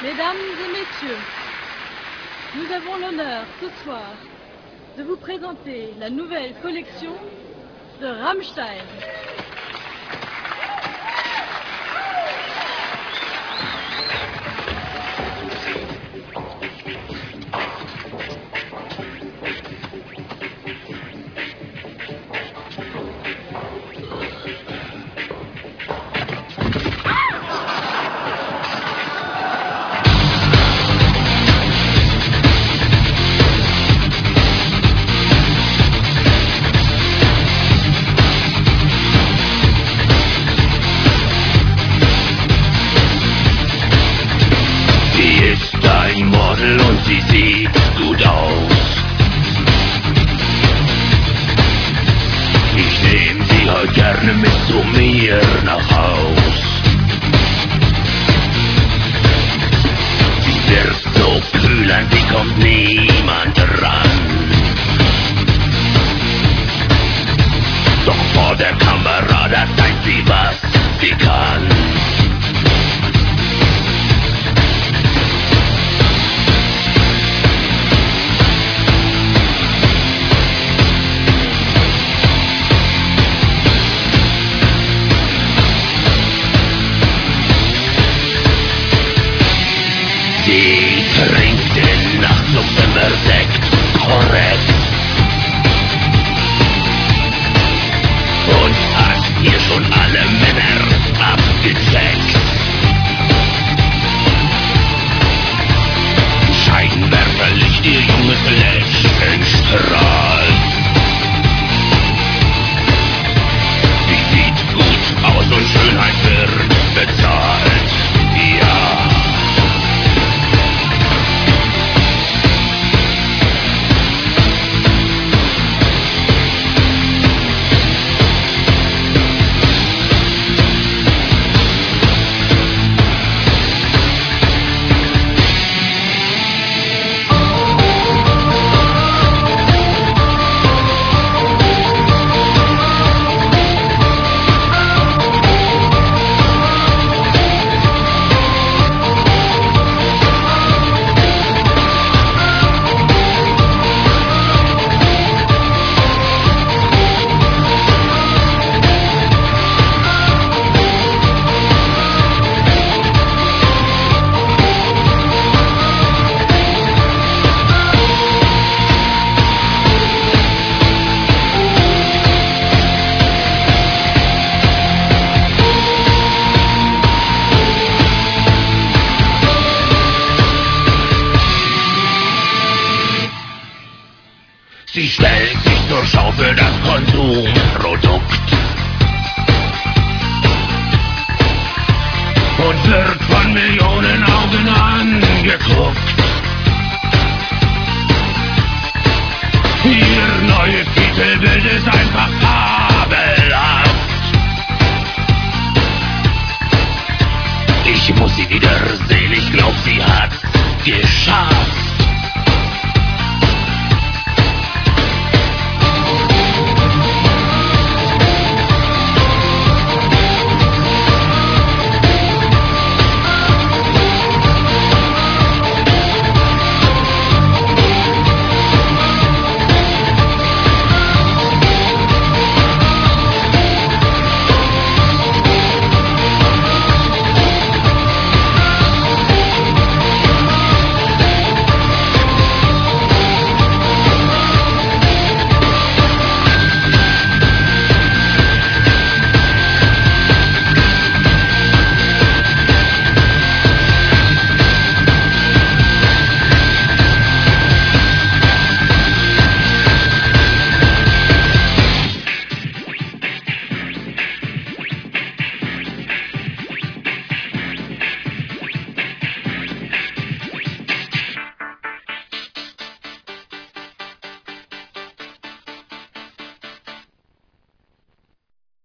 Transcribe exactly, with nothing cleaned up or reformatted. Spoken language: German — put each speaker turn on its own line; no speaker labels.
Mesdames et messieurs, nous avons l'honneur ce soir de vous présenter la nouvelle collection de Rammstein.
Ein Model und sie sieht gut aus. Ich nehm sie heute gerne mit zu mir nach Haus. Sie wirkt so kühl, an sie kommt niemand ran. Doch vor der Kamera, da zeigt sie, was sie kann.